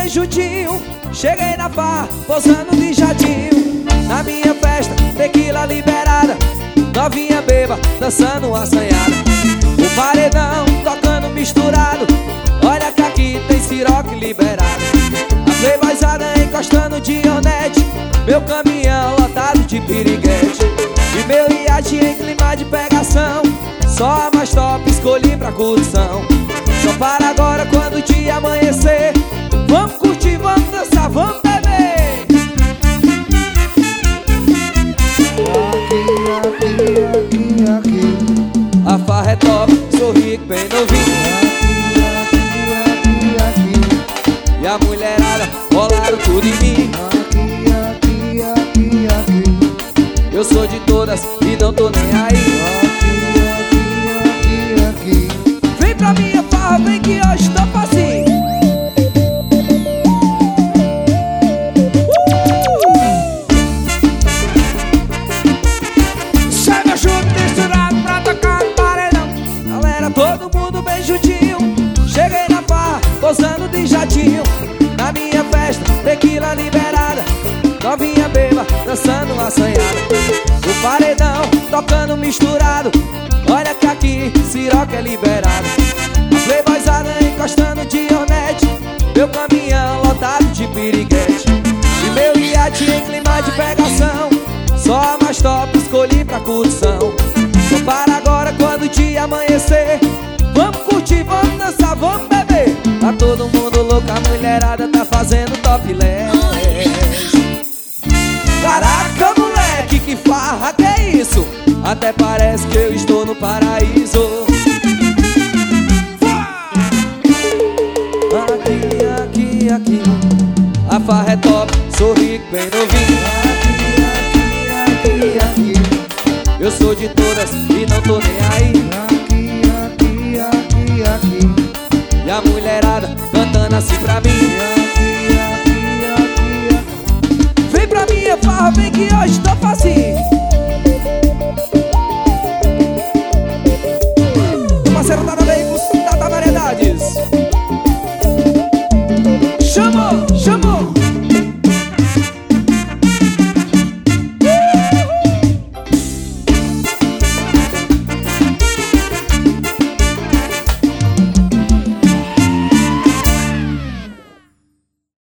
bem juntinho. Cheguei na farra, posando de jadinho. Na minha festa, tequila liberada, novinha beba, dançando assanhada. O paredão tocando misturado, olha que aqui tem siroque liberado. A playboyzada encostando de Hornet, meu caminhão lotado de piriguete. E meu iate em clima de pegação, só a mais top escolhi pra curtição. Só para agora quando o dia amanhecer. Vamos curtir, vamos dançar, vamos beber. Aqui. A farra é top, sou rico, bem novinho. Aqui. E a mulherada rolaram tudo em mim. Aqui. Eu sou de todas e não tô nem aí. Aqui. Vem pra minha farra, vem que hoje tô facinho. Chega junto, misturado pra tocar no paredão. Galera, todo mundo bem juntinho. Cheguei na farra, posando de jatinho. Na minha festa, tequila liberada, novinha beba, dançando assanhada. O paredão tocando misturado, olha que aqui siroque é liberado. A playboyzada encostando de Hornet, meu caminhão lotado de piriguete. E meu iate em clima de pegação, só a mais top escolhi pra curtição. Só para agora quando o dia amanhecer. Vamos curtir, vamos dançar, vamos beber. Tá todo mundo louco, a mulherada tá fazendo topless. Caraca, moleque, que farra que é isso? Até parece que eu estou no paraíso. Aqui. A farra é top, sou rico, bem novinho. Aqui. Eu sou de todas e não tô nem aí. Aqui. E a mulherada cantando assim pra mim.